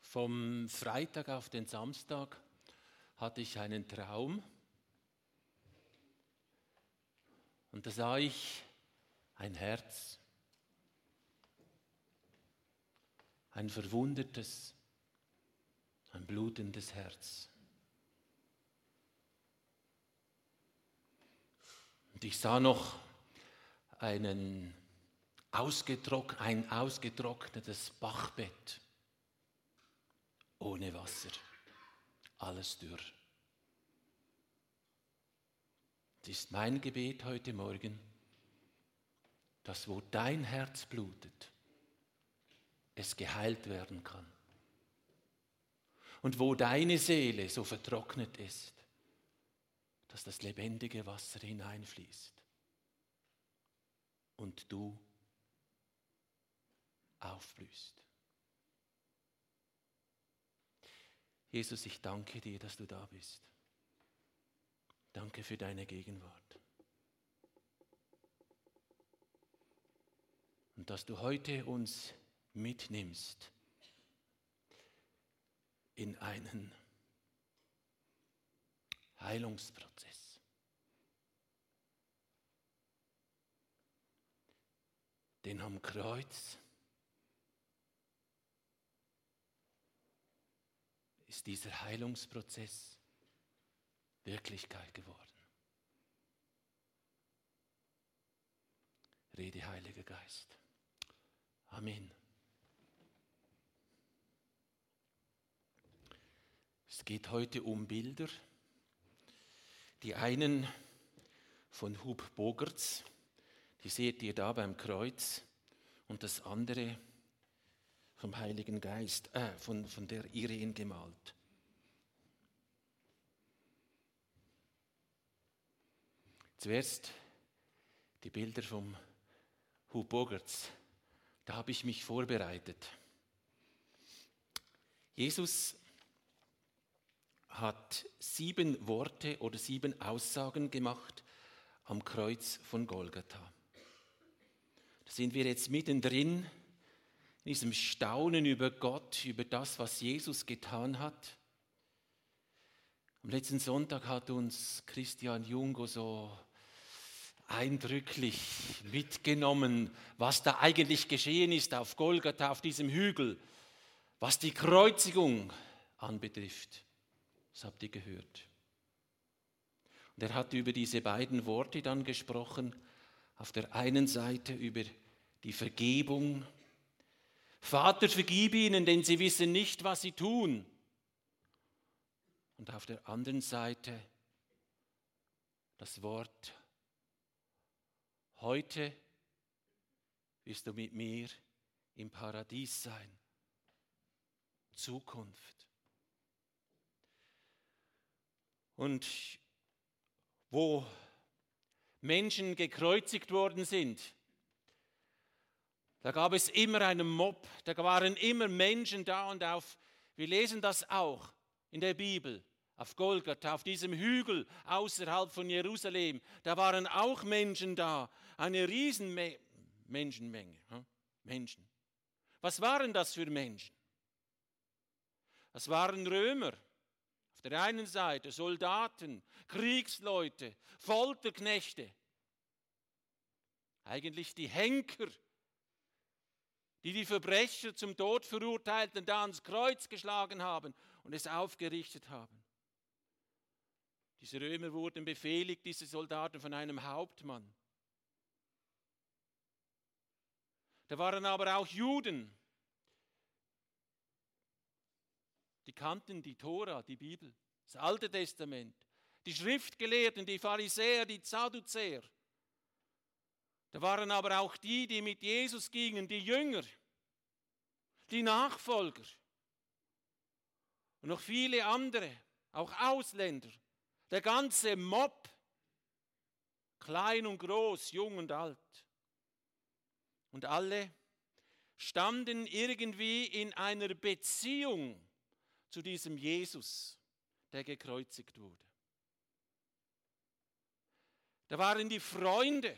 Vom Freitag auf den Samstag hatte ich einen Traum und da sah ich ein Herz, ein verwundetes, ein blutendes Herz. Und ich sah noch ein ausgetrocknetes Bachbett ohne Wasser, alles dürr. Es ist mein Gebet heute Morgen, dass wo dein Herz blutet, es geheilt werden kann. Und wo deine Seele so vertrocknet ist, dass das lebendige Wasser hineinfließt und du aufblühst. Jesus, ich danke dir, dass du da bist. Danke für deine Gegenwart. Und dass du heute uns mitnimmst in einen Heilungsprozess. Denn am Kreuz ist dieser Heilungsprozess Wirklichkeit geworden. Rede, Heiliger Geist. Amen. Es geht heute um Bilder. Die einen von Hub Bogarts, die seht ihr da beim Kreuz, und das andere vom Heiligen Geist, von der Irene gemalt. Zuerst die Bilder vom Hub Bogarts. Da habe ich mich vorbereitet. Jesus hat 7 Worte oder 7 Aussagen gemacht am Kreuz von Golgatha. Da sind wir jetzt mittendrin in diesem Staunen über Gott, über das, was Jesus getan hat. Am letzten Sonntag hat uns Christian Jungo so eindrücklich mitgenommen, was da eigentlich geschehen ist auf Golgatha, auf diesem Hügel, was die Kreuzigung anbetrifft. Das habt ihr gehört. Und er hat über diese beiden Worte dann gesprochen, auf der einen Seite über die Vergebung. Vater, vergib ihnen, denn sie wissen nicht, was sie tun. Und auf der anderen Seite das Wort, heute wirst du mit mir im Paradies sein. Zukunft. Und wo Menschen gekreuzigt worden sind, da gab es immer einen Mob, da waren immer Menschen da und wir lesen das auch in der Bibel, auf Golgatha, auf diesem Hügel außerhalb von Jerusalem, da waren auch Menschen da, eine riesen Menschenmenge. Menschen. Was waren das für Menschen? Das waren Römer. Auf der einen Seite Soldaten, Kriegsleute, Folterknechte, eigentlich die Henker, die Verbrecher zum Tod verurteilten, da ans Kreuz geschlagen haben und es aufgerichtet haben. Diese Römer wurden befehligt, diese Soldaten, von einem Hauptmann. Da waren aber auch Juden, die kannten die Tora, die Bibel, das Alte Testament, die Schriftgelehrten, die Pharisäer, die Sadduzäer. Da waren aber auch die mit Jesus gingen, die Jünger, die Nachfolger und noch viele andere, auch Ausländer. Der ganze Mob, klein und groß, jung und alt. Und alle standen irgendwie in einer Beziehung zu diesem Jesus, der gekreuzigt wurde. Da waren die Freunde,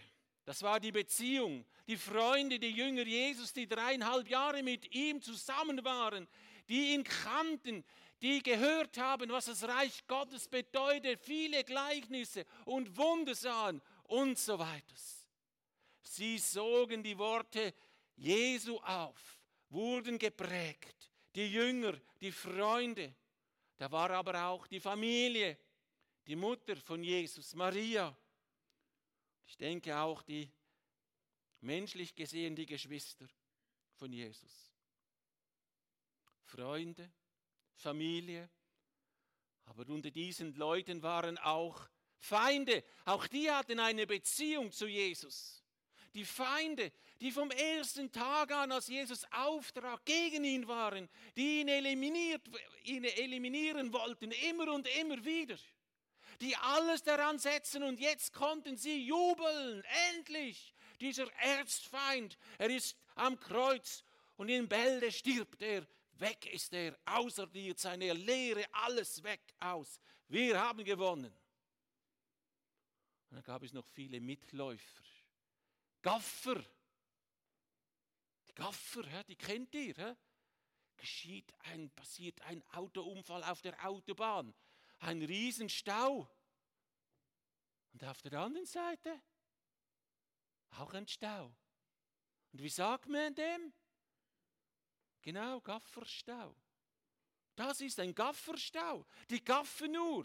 Das war die Beziehung, die Freunde, die Jünger Jesus, die 3,5 Jahre mit ihm zusammen waren, die ihn kannten, die gehört haben, was das Reich Gottes bedeutet, viele Gleichnisse und Wunder sahen und so weiter. Sie sogen die Worte Jesu auf, wurden geprägt, die Jünger, die Freunde. Da war aber auch die Familie, die Mutter von Jesus, Maria. Ich denke auch menschlich gesehen die Geschwister von Jesus. Freunde, Familie, aber unter diesen Leuten waren auch Feinde. Auch die hatten eine Beziehung zu Jesus. Die Feinde, die vom ersten Tag an, als Jesus auftrat, gegen ihn waren, die ihn eliminieren wollten, immer und immer wieder. Die alles daran setzen und jetzt konnten sie jubeln. Endlich, dieser Erzfeind, er ist am Kreuz und in Bälde stirbt er. Weg ist er, auserdiert seine Lehre, alles weg aus. Wir haben gewonnen. Und dann gab es noch viele Mitläufer. Gaffer. Die Gaffer, die kennt ihr. Passiert ein Autounfall auf der Autobahn. Ein Riesenstau. Und auf der anderen Seite auch ein Stau. Und wie sagt man dem? Genau, Gafferstau. Das ist ein Gafferstau. Die gaffen nur.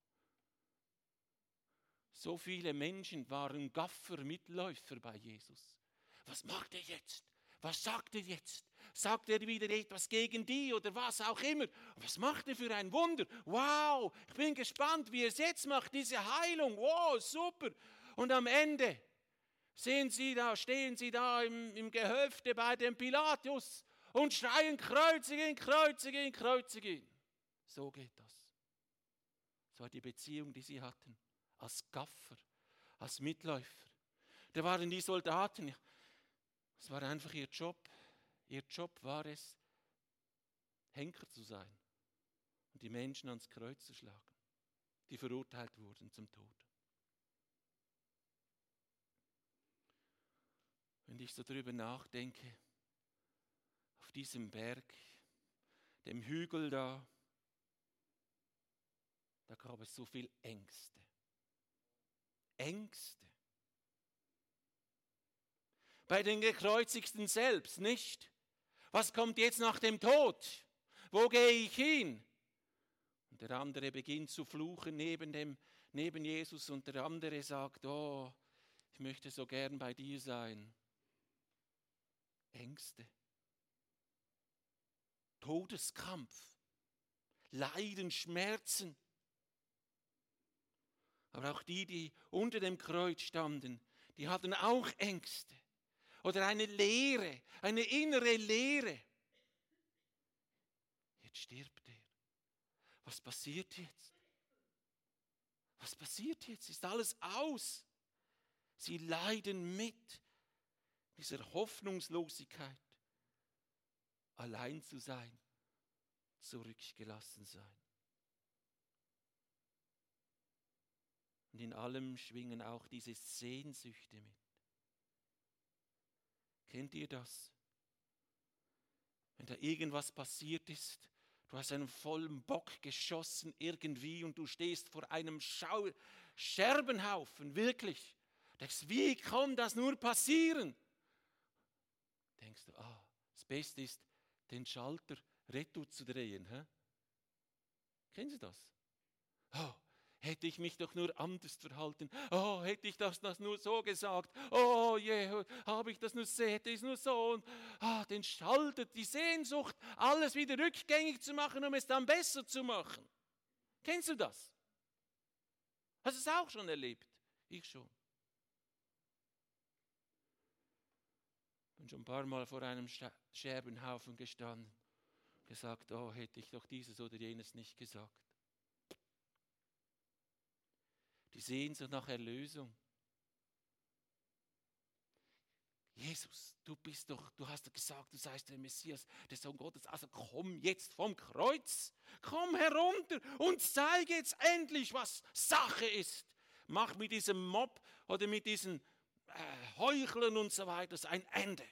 So viele Menschen waren Gaffer, Mitläufer bei Jesus. Was macht er jetzt? Was sagt er jetzt? Sagt er wieder etwas gegen die oder was auch immer? Was macht er für ein Wunder? Wow, ich bin gespannt, wie er es jetzt macht, diese Heilung. Wow, super. Und am Ende stehen sie da im Gehöfte bei dem Pilatus und schreien, kreuzige ihn, kreuzige ihn, kreuzige ihn. So geht das. Das war die Beziehung, die sie hatten, als Gaffer, als Mitläufer. Da waren die Soldaten, es war einfach ihr Job. Ihr Job war es, Henker zu sein und die Menschen ans Kreuz zu schlagen, die verurteilt wurden zum Tod. Wenn ich so drüber nachdenke, auf diesem Berg, dem Hügel da gab es so viel Ängste. Ängste. Bei den Gekreuzigten selbst nicht. Was kommt jetzt nach dem Tod? Wo gehe ich hin? Und der andere beginnt zu fluchen neben Jesus und der andere sagt, oh, ich möchte so gern bei dir sein. Ängste. Todeskampf. Leiden, Schmerzen. Aber auch die unter dem Kreuz standen, die hatten auch Ängste. Oder eine Leere, eine innere Leere. Jetzt stirbt er. Was passiert jetzt? Was passiert jetzt? Ist alles aus? Sie leiden mit dieser Hoffnungslosigkeit. Allein zu sein, zurückgelassen sein. Und in allem schwingen auch diese Sehnsüchte mit. Kennt ihr das? Wenn da irgendwas passiert ist, du hast einen vollen Bock geschossen irgendwie und du stehst vor einem Scherbenhaufen, wirklich. Denkst, wie kann das nur passieren? Denkst du, das Beste ist, den Schalter retour zu drehen. Kennen Sie das? Hätte ich mich doch nur anders verhalten. Hätte ich das nur so gesagt. Habe ich das nur so, hätte ich es nur so. Und, den Schalter, die Sehnsucht, alles wieder rückgängig zu machen, um es dann besser zu machen. Kennst du das? Hast du es auch schon erlebt? Ich schon. Bin schon ein paar Mal vor einem Scherbenhaufen gestanden. Gesagt, hätte ich doch dieses oder jenes nicht gesagt. Die Sehnsucht nach Erlösung. Jesus, du hast doch gesagt, du seist der Messias, der Sohn Gottes. Also komm jetzt vom Kreuz, komm herunter und zeige jetzt endlich, was Sache ist. Mach mit diesem Mob oder mit diesen Heucheln und so weiter, ein Ende.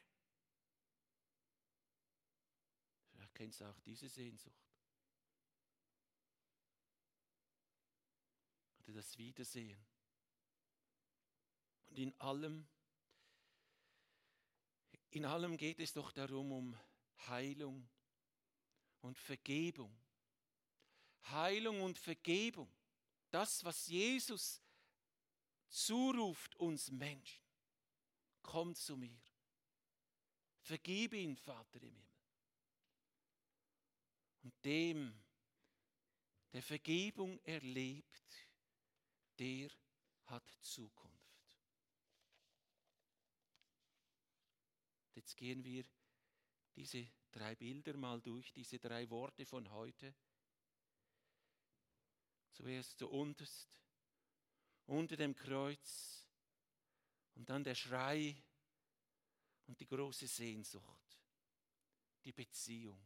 Vielleicht kennst du auch diese Sehnsucht. Oder das Wiedersehen. Und in allem geht es doch darum, um Heilung und Vergebung. Heilung und Vergebung. Das, was Jesus zuruft uns Menschen. Komm zu mir. Vergib ihn, Vater im Himmel. Und dem, der Vergebung erlebt, der hat Zukunft. Jetzt gehen wir diese 3 Bilder mal durch, diese 3 Worte von heute. Zuerst zuunterst, unter dem Kreuz und dann der Schrei und die große Sehnsucht, die Beziehung.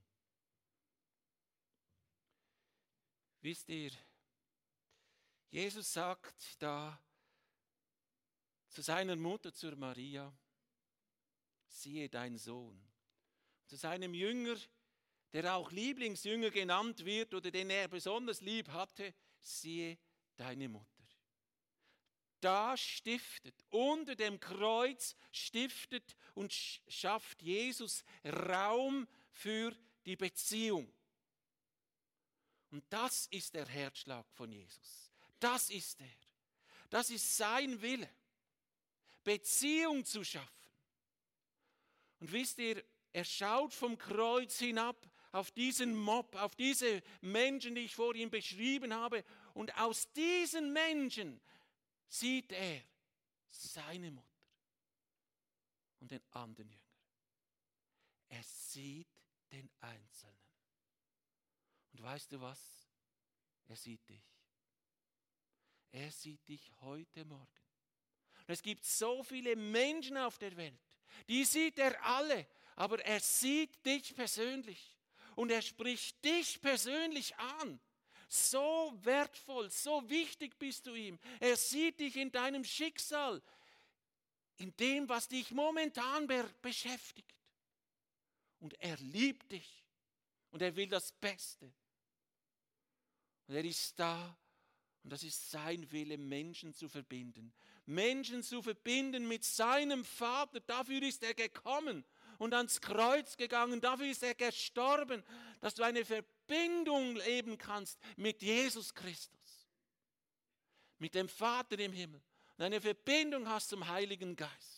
Wisst ihr, Jesus sagt da zu seiner Mutter, zur Maria, siehe dein Sohn. Zu seinem Jünger, der auch Lieblingsjünger genannt wird oder den er besonders lieb hatte, siehe deine Mutter. Da stiftet, unter dem Kreuz stiftet und schafft Jesus Raum für die Beziehung. Und das ist der Herzschlag von Jesus. Das ist er. Das ist sein Wille, Beziehung zu schaffen. Und wisst ihr, er schaut vom Kreuz hinab auf diesen Mob, auf diese Menschen, die ich vorhin beschrieben habe. Und aus diesen Menschen sieht er seine Mutter und den anderen Jünger. Er sieht den Einzelnen. Und weißt du was? Er sieht dich. Er sieht dich heute Morgen. Und es gibt so viele Menschen auf der Welt, die sieht er alle, aber er sieht dich persönlich. Und er spricht dich persönlich an. So wertvoll, so wichtig bist du ihm. Er sieht dich in deinem Schicksal, in dem, was dich momentan beschäftigt. Und er liebt dich. Und er will das Beste. Und er ist da. Und das ist sein Wille, Menschen zu verbinden. Menschen zu verbinden mit seinem Vater. Dafür ist er gekommen und ans Kreuz gegangen. Dafür ist er gestorben, dass du eine Verbindung leben kannst mit Jesus Christus. Mit dem Vater im Himmel. Und eine Verbindung hast zum Heiligen Geist.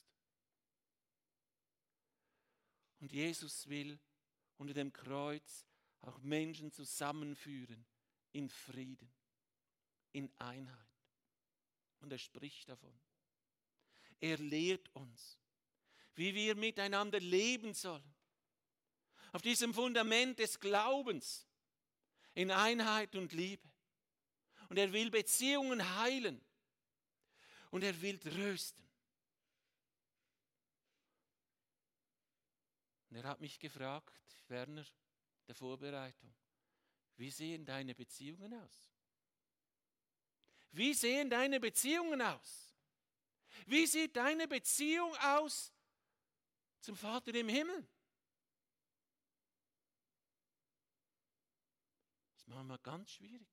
Und Jesus will unter dem Kreuz auch Menschen zusammenführen in Frieden. In Einheit. Und er spricht davon. Er lehrt uns, wie wir miteinander leben sollen. Auf diesem Fundament des Glaubens, in Einheit und Liebe. Und er will Beziehungen heilen. Und er will trösten. Und er hat mich gefragt, Werner, der Vorbereitung, wie sehen deine Beziehungen aus? Wie sehen deine Beziehungen aus? Wie sieht deine Beziehung aus zum Vater im Himmel? Das ist manchmal ganz schwierig.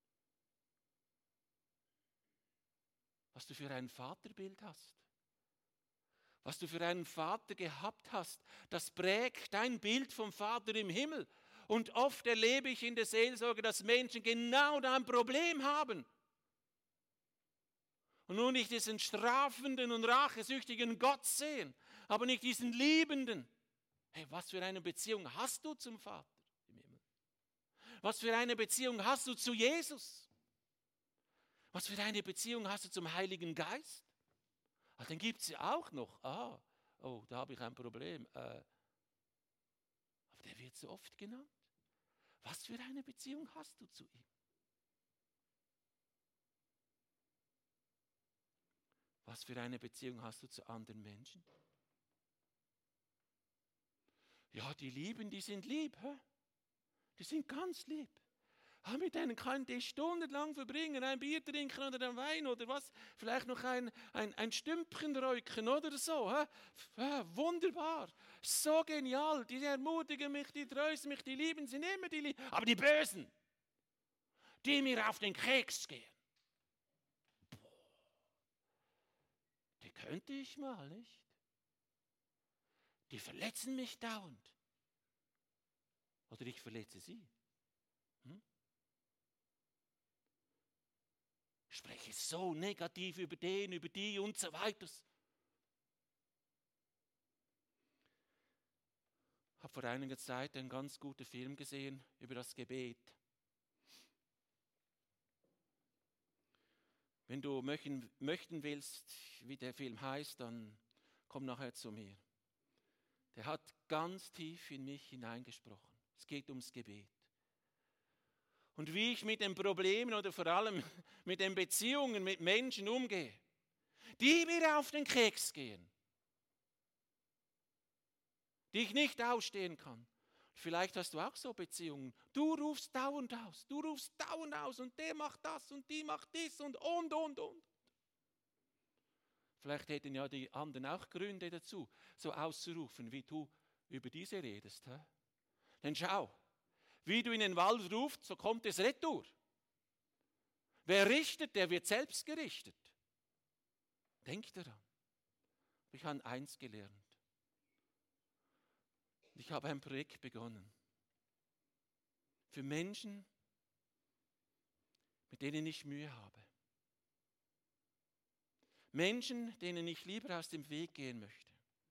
Was du für ein Vaterbild hast. Was du für einen Vater gehabt hast, das prägt dein Bild vom Vater im Himmel. Und oft erlebe ich in der Seelsorge, dass Menschen genau da ein Problem haben. Und nun nicht diesen strafenden und rachesüchtigen Gott sehen, aber nicht diesen liebenden. Hey, was für eine Beziehung hast du zum Vater im Himmel? Was für eine Beziehung hast du zu Jesus? Was für eine Beziehung hast du zum Heiligen Geist? Ah, den gibt es ja auch noch. Oh, da habe ich ein Problem. Aber der wird so oft genannt. Was für eine Beziehung hast du zu ihm? Was für eine Beziehung hast du zu anderen Menschen? Ja, die Lieben, die sind lieb. Die sind ganz lieb. Mit denen könnte ich stundenlang verbringen, ein Bier trinken oder ein Wein oder was, vielleicht noch ein Stümpchen räuchen oder so. Wunderbar, so genial, die ermutigen mich, die trösten mich, die lieben, sind immer die Lieben. Aber die Bösen, die mir auf den Keks gehen, die könnte ich mal, nicht? Die verletzen mich dauernd. Oder ich verletze sie. Ich spreche so negativ über den, über die und so weiter. Ich habe vor einiger Zeit einen ganz guten Film gesehen über das Gebet. Wenn du möchten willst, wie der Film heißt, dann komm nachher zu mir. Der hat ganz tief in mich hineingesprochen. Es geht ums Gebet. Und wie ich mit den Problemen oder vor allem mit den Beziehungen mit Menschen umgehe, die mir auf den Keks gehen, die ich nicht ausstehen kann. Vielleicht hast du auch so Beziehungen. Du rufst dauernd aus und der macht das und die macht dies und. Vielleicht hätten ja die anderen auch Gründe dazu, so auszurufen, wie du über diese redest. Denn schau, wie du in den Wald rufst, so kommt es retour. Wer richtet, der wird selbst gerichtet. Denk daran. Ich habe eins gelernt. Ich habe ein Projekt begonnen. Für Menschen, mit denen ich Mühe habe. Menschen, denen ich lieber aus dem Weg gehen möchte.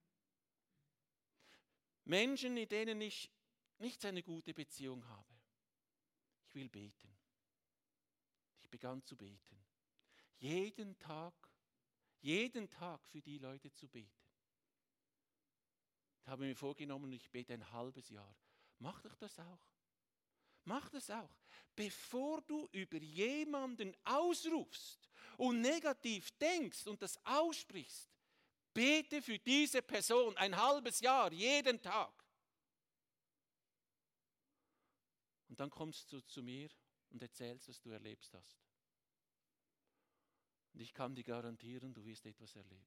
Menschen, mit denen ich nicht eine gute Beziehung habe. Ich will beten. Ich begann zu beten. Jeden Tag für die Leute zu beten. Ich habe mir vorgenommen, ich bete ein halbes Jahr. Mach doch das auch. Mach das auch. Bevor du über jemanden ausrufst und negativ denkst und das aussprichst, bete für diese Person ein halbes Jahr, jeden Tag. Und dann kommst du zu mir und erzählst, was du erlebt hast. Und ich kann dir garantieren, du wirst etwas erleben.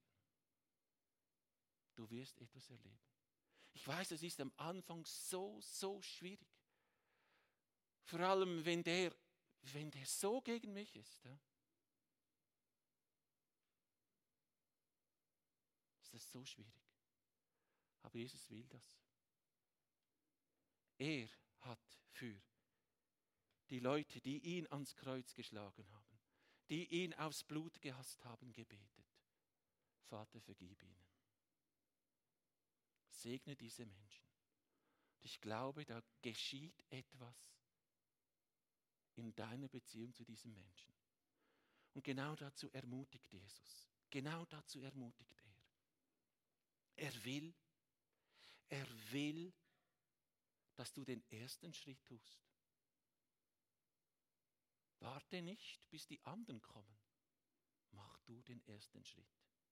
Du wirst etwas erleben. Ich weiß, es ist am Anfang so schwierig. Vor allem, wenn der so gegen mich ist. Ja, ist das so schwierig. Aber Jesus will das. Er hat für die Leute, die ihn ans Kreuz geschlagen haben, die ihn aufs Blut gehasst haben, gebetet. Vater, vergib ihnen. Segne diese Menschen. Und ich glaube, da geschieht etwas in deiner Beziehung zu diesem Menschen. Und genau dazu ermutigt Jesus. Genau dazu ermutigt er. Er will, dass du den ersten Schritt tust. Warte nicht, bis die anderen kommen. Mach du den ersten Schritt.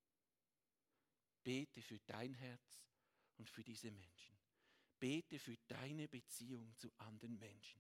Bete für dein Herz und für diese Menschen. Bete für deine Beziehung zu anderen Menschen.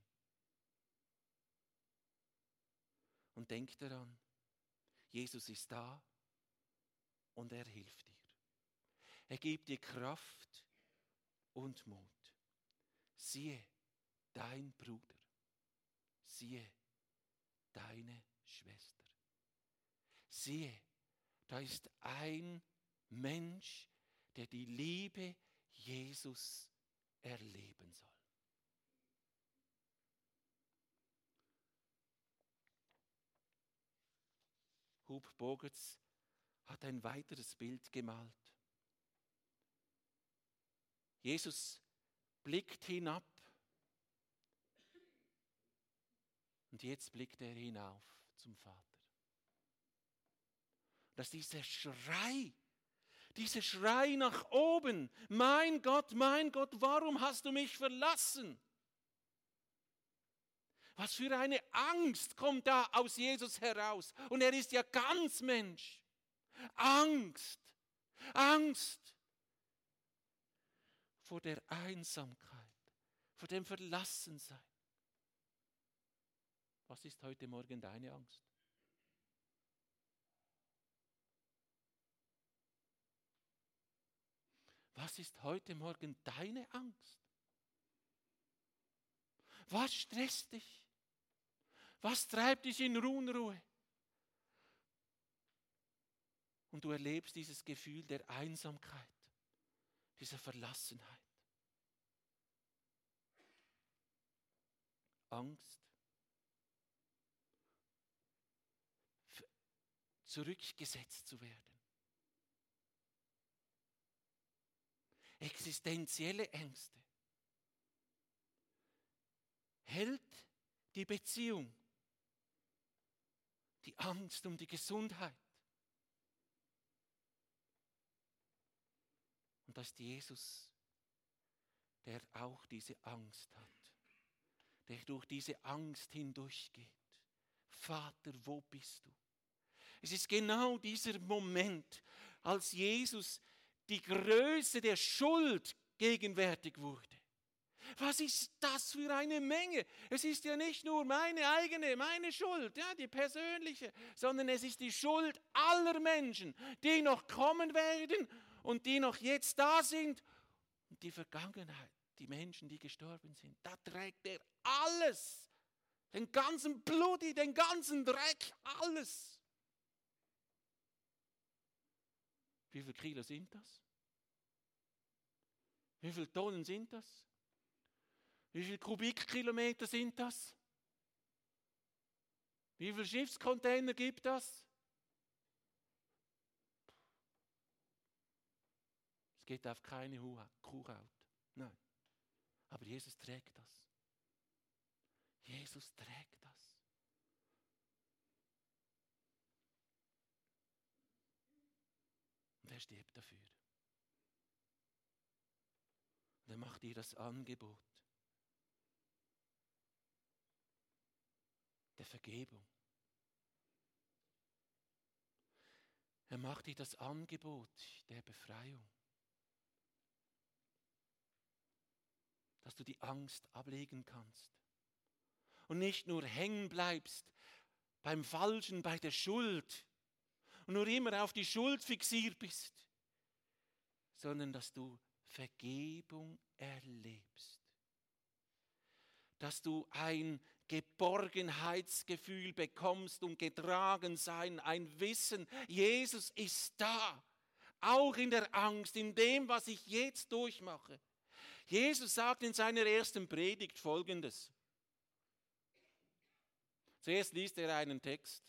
Und denk daran, Jesus ist da und er hilft dir. Er gibt dir Kraft und Mut. Siehe, dein Bruder. Siehe, deine Schwester. Siehe, da ist ein Mensch, der die Liebe Jesus erleben soll. Hub Bogerts hat ein weiteres Bild gemalt. Jesus blickt hinab und jetzt blickt er hinauf zum Vater. Dass dieser Schrei nach oben, mein Gott, warum hast du mich verlassen? Was für eine Angst kommt da aus Jesus heraus. Und er ist ja ganz Mensch. Angst vor der Einsamkeit, vor dem Verlassensein. Was ist heute Morgen deine Angst? Was ist heute Morgen deine Angst? Was stresst dich? Was treibt dich in Unruhe? Und du erlebst dieses Gefühl der Einsamkeit, dieser Verlassenheit. Angst, zurückgesetzt zu werden. Existenzielle Ängste. Hält die Beziehung, die Angst um die Gesundheit. Und das ist Jesus, der auch diese Angst hat, der durch diese Angst hindurchgeht. Vater, wo bist du? Es ist genau dieser Moment, als Jesus die Größe der Schuld gegenwärtig wurde. Was ist das für eine Menge? Es ist ja nicht nur meine Schuld, ja, die persönliche, sondern es ist die Schuld aller Menschen, die noch kommen werden und die noch jetzt da sind. Und die Vergangenheit, die Menschen, die gestorben sind, da trägt er alles. Den ganzen Bludi, den ganzen Dreck, alles. Wie viele Kilo sind das? Wie viele Tonnen sind das? Wie viele Kubikkilometer sind das? Wie viele Schiffscontainer gibt das? Es geht auf keine Kuhhaut. Nein. Aber Jesus trägt das. Jesus trägt das. Und er stirbt dafür. Und er macht dir das Angebot der Vergebung. Er macht dir das Angebot der Befreiung. Dass du die Angst ablegen kannst. Und nicht nur hängen bleibst beim Falschen, bei der Schuld und nur immer auf die Schuld fixiert bist, sondern dass du Vergebung erlebst. Dass du ein Geborgenheitsgefühl bekommst und getragen sein, ein Wissen, Jesus ist da, auch in der Angst, in dem, was ich jetzt durchmache. Jesus sagt in seiner ersten Predigt Folgendes. Zuerst liest er einen Text.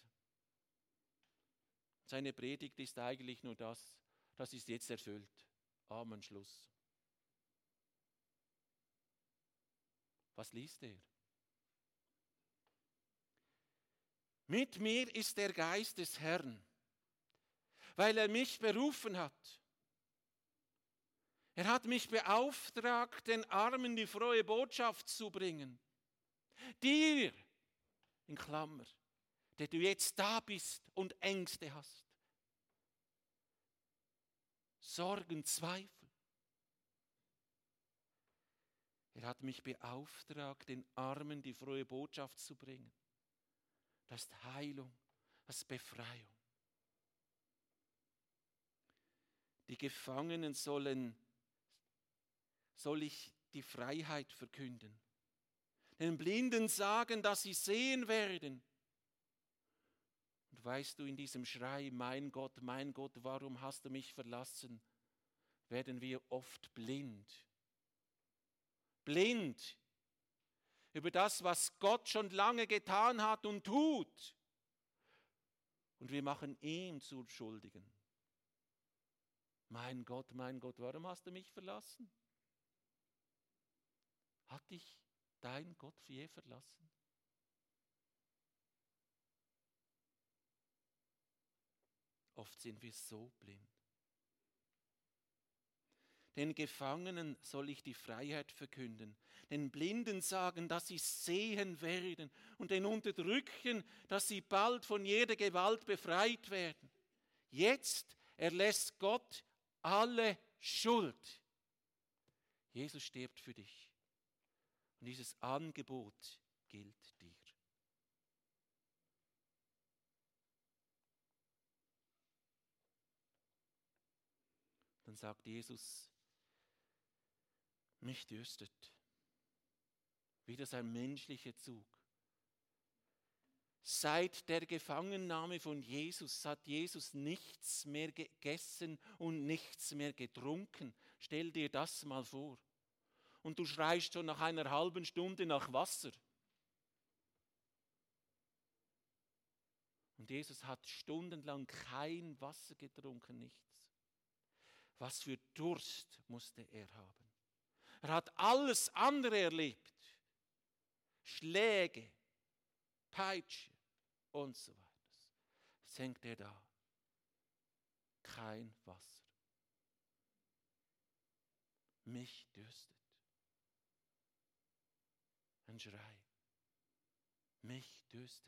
Seine Predigt ist eigentlich nur das ist jetzt erfüllt. Amen, Schluss. Was liest er? Mit mir ist der Geist des Herrn, weil er mich berufen hat. Er hat mich beauftragt, den Armen die frohe Botschaft zu bringen. Dir, in Klammer, der du jetzt da bist und Ängste hast. Sorgen, Zweifel. Er hat mich beauftragt, den Armen die frohe Botschaft zu bringen. Das ist Heilung, das ist Befreiung. Die Gefangenen soll ich die Freiheit verkünden. Den Blinden sagen, dass sie sehen werden. Und weißt du, in diesem Schrei, mein Gott, warum hast du mich verlassen, werden wir oft blind. Blind über das, was Gott schon lange getan hat und tut. Und wir machen ihm zu Schuldigen. Mein Gott, warum hast du mich verlassen? Hat dich dein Gott je verlassen? Oft sind wir so blind. Den Gefangenen soll ich die Freiheit verkünden, den Blinden sagen, dass sie sehen werden und den Unterdrückten, dass sie bald von jeder Gewalt befreit werden. Jetzt erlässt Gott alle Schuld. Jesus stirbt für dich. Und dieses Angebot gilt dir. Dann sagt Jesus, mich dürstet. Wieder sein menschlicher Zug. Seit der Gefangennahme von Jesus hat Jesus nichts mehr gegessen und nichts mehr getrunken. Stell dir das mal vor. Und du schreist schon nach einer halben Stunde nach Wasser. Und Jesus hat stundenlang kein Wasser getrunken, nichts. Was für Durst musste er haben. Er hat alles andere erlebt. Schläge, Peitsche und so weiter. Jetzt hängt er da. Kein Wasser. Mich dürstet. Ein Schrei. Mich dürstet.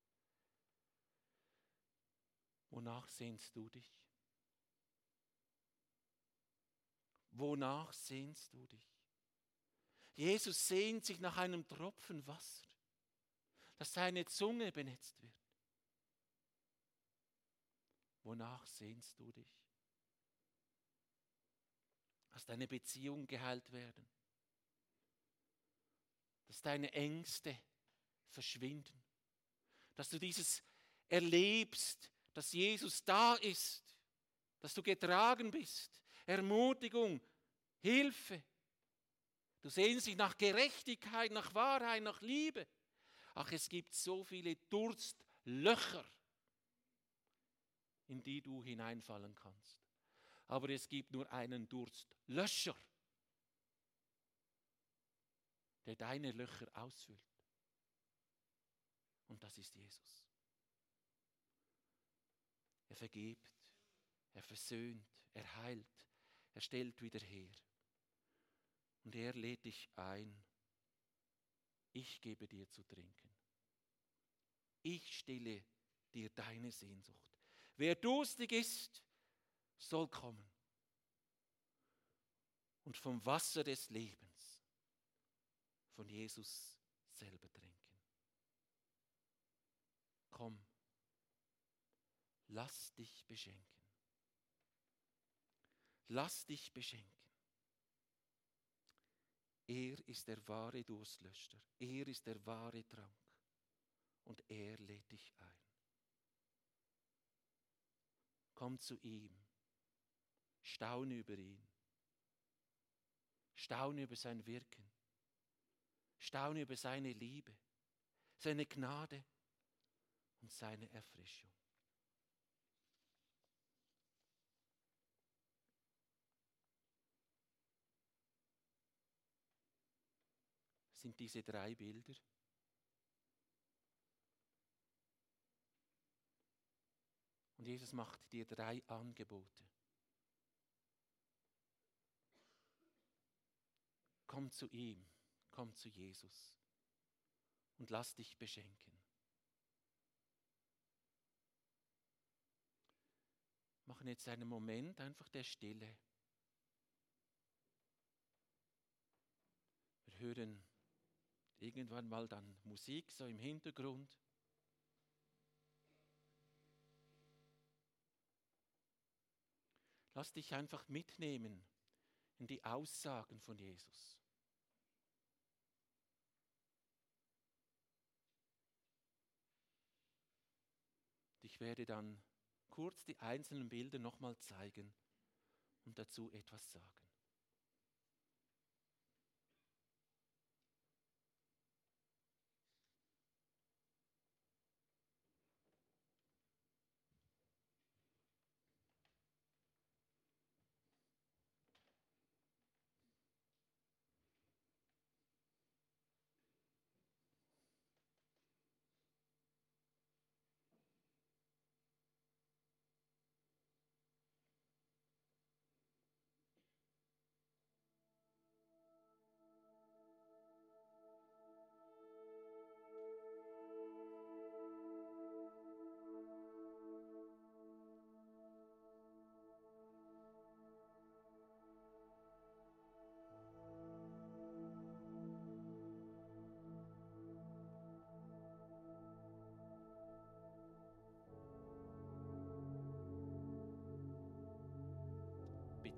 Wonach sehnst du dich? Wonach sehnst du dich? Jesus sehnt sich nach einem Tropfen Wasser, dass seine Zunge benetzt wird. Wonach sehnst du dich? Dass deine Beziehungen geheilt werden, dass deine Ängste verschwinden, dass du dieses erlebst, dass Jesus da ist, dass du getragen bist, Ermutigung, Hilfe. Du sehnst dich nach Gerechtigkeit, nach Wahrheit, nach Liebe. Ach, es gibt so viele Durstlöcher, in die du hineinfallen kannst. Aber es gibt nur einen Durstlöscher, der deine Löcher ausfüllt. Und das ist Jesus. Er vergibt, er versöhnt, er heilt, er stellt wieder her. Und er lädt dich ein, ich gebe dir zu trinken. Ich stille dir deine Sehnsucht. Wer durstig ist, soll kommen und vom Wasser des Lebens von Jesus selber trinken. Komm, lass dich beschenken. Lass dich beschenken. Er ist der wahre Durstlöscher. Er ist der wahre Trank. Und er lädt dich ein. Komm zu ihm. Staune über ihn. Staune über sein Wirken. Staune über seine Liebe, seine Gnade und seine Erfrischung. Das sind diese 3 Bilder. Und Jesus macht dir 3 Angebote. Komm zu ihm, komm zu Jesus und lass dich beschenken. Machen jetzt einen Moment einfach der Stille. Wir hören irgendwann mal dann Musik so im Hintergrund. Lass dich einfach mitnehmen in die Aussagen von Jesus. Ich werde dann kurz die einzelnen Bilder nochmal zeigen und dazu etwas sagen.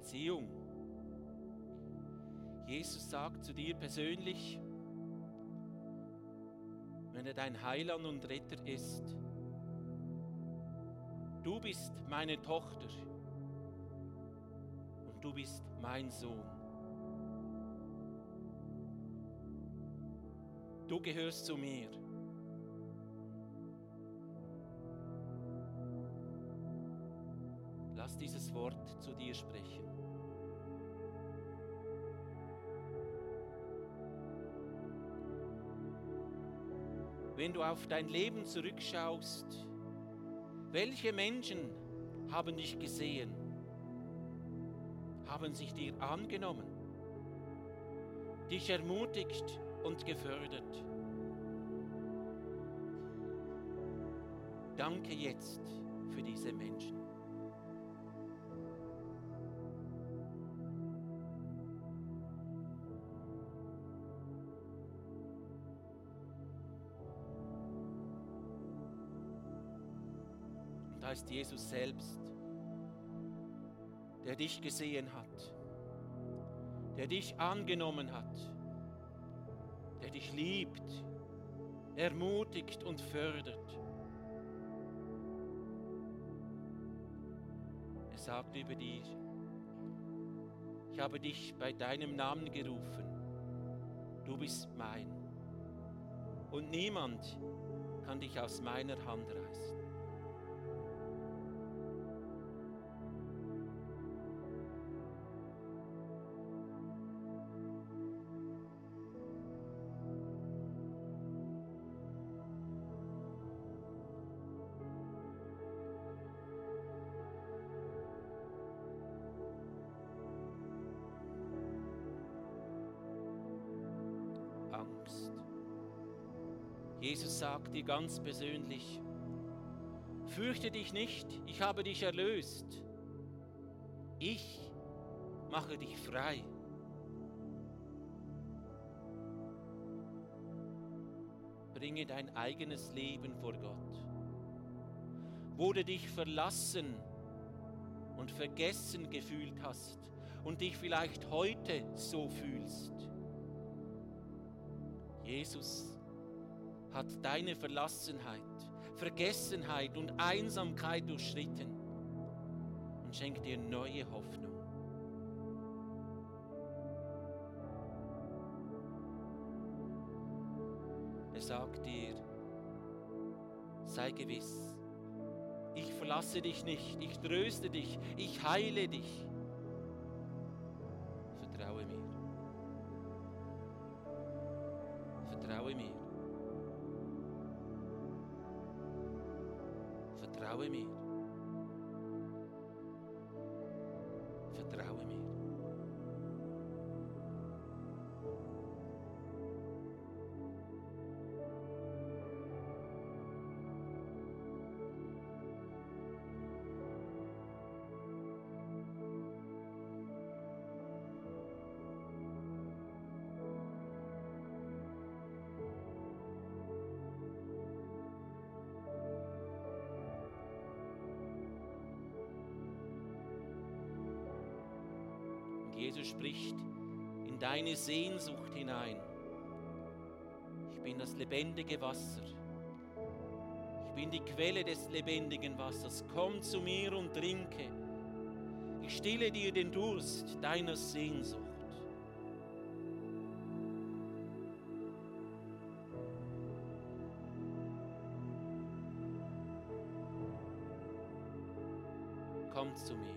Beziehung. Jesus sagt zu dir persönlich, wenn er dein Heiland und Retter ist: Du bist meine Tochter und du bist mein Sohn. Du gehörst zu mir. Lass dieses Wort zu dir sprechen. Wenn du auf dein Leben zurückschaust, welche Menschen haben dich gesehen, haben sich dir angenommen, dich ermutigt und gefördert? Danke jetzt für diese Menschen. Und da ist Jesus selbst, der dich gesehen hat, der dich angenommen hat, der dich liebt, ermutigt und fördert. Er sagt über dich: Ich habe dich bei deinem Namen gerufen, du bist mein, und niemand kann dich aus meiner Hand reißen. Angst. Jesus sagt dir ganz persönlich: Fürchte dich nicht, ich habe dich erlöst. Ich mache dich frei. Bringe dein eigenes Leben vor Gott. Wo du dich verlassen und vergessen gefühlt hast und dich vielleicht heute so fühlst. Jesus hat deine Verlassenheit, Vergessenheit und Einsamkeit durchschritten und schenkt dir neue Hoffnung. Er sagt dir: Sei gewiss, ich verlasse dich nicht, ich tröste dich, ich heile dich. Vertraue mir. Vertraue mir. Vertraue mir. Vertraue mir. Jesus spricht in deine Sehnsucht hinein. Ich bin das lebendige Wasser. Ich bin die Quelle des lebendigen Wassers. Komm zu mir und trinke. Ich stille dir den Durst deiner Sehnsucht. Komm zu mir.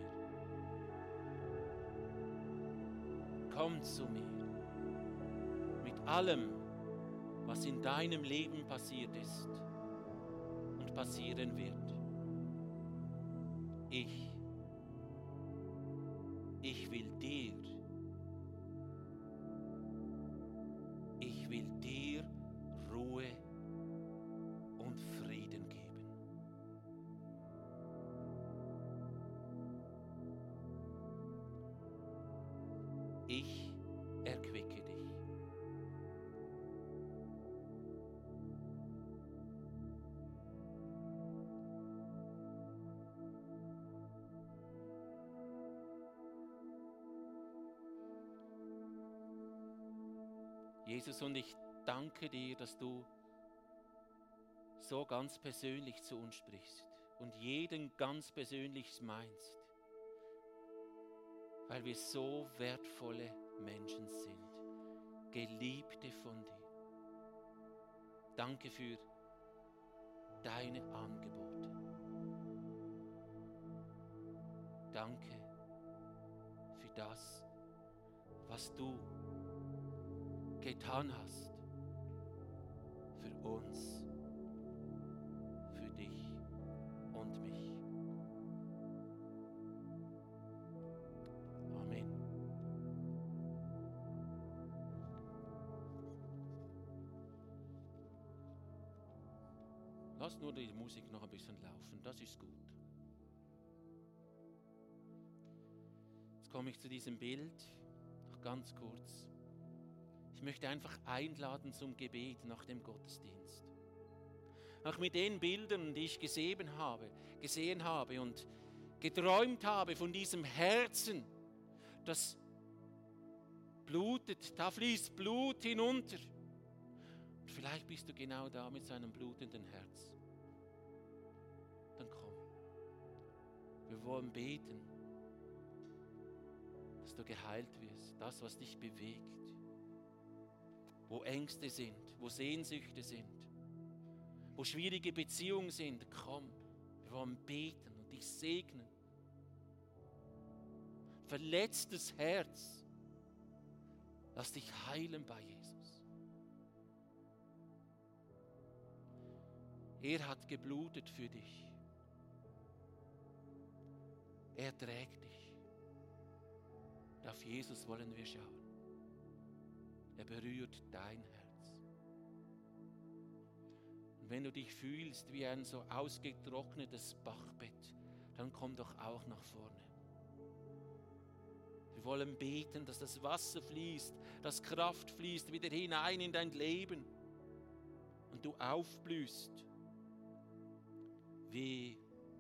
Komm zu mir mit allem, was in deinem Leben passiert ist und passieren wird. Ich will dir Ruhe und Frieden geben. Ich erquicke dich. Jesus, und ich danke dir, dass du so ganz persönlich zu uns sprichst und jeden ganz persönlich meinst, weil wir so wertvolle Menschen sind, Geliebte von dir. Danke für deine Angebote. Danke für das, was du getan hast für uns, für dich und mich. Amen. Lass nur die Musik noch ein bisschen laufen, das ist gut. Jetzt komme ich zu diesem Bild, noch ganz kurz. Ich möchte einfach einladen zum Gebet nach dem Gottesdienst. Auch mit den Bildern, die ich gesehen habe und geträumt habe von diesem Herzen, das blutet, da fließt Blut hinunter. Und vielleicht bist du genau da mit seinem blutenden Herz. Dann komm. Wir wollen beten, dass du geheilt wirst, das, was dich bewegt. Wo Ängste sind, wo Sehnsüchte sind, wo schwierige Beziehungen sind, komm. Wir wollen beten und dich segnen. Verletztes Herz, lass dich heilen bei Jesus. Er hat geblutet für dich. Er trägt dich. Auf Jesus wollen wir schauen. Er berührt dein Herz. Und wenn du dich fühlst wie ein so ausgetrocknetes Bachbett, dann komm doch auch nach vorne. Wir wollen beten, dass das Wasser fließt, dass Kraft fließt wieder hinein in dein Leben und du aufblühst wie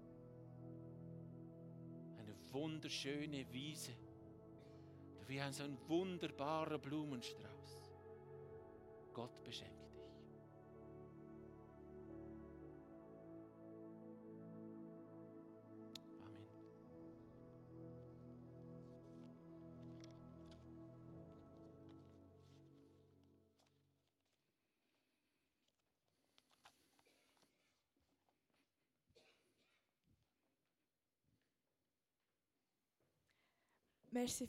eine wunderschöne Wiese, wie so ein wunderbarer Blumenstrauß. Gott beschenkt dich. Amen. Merci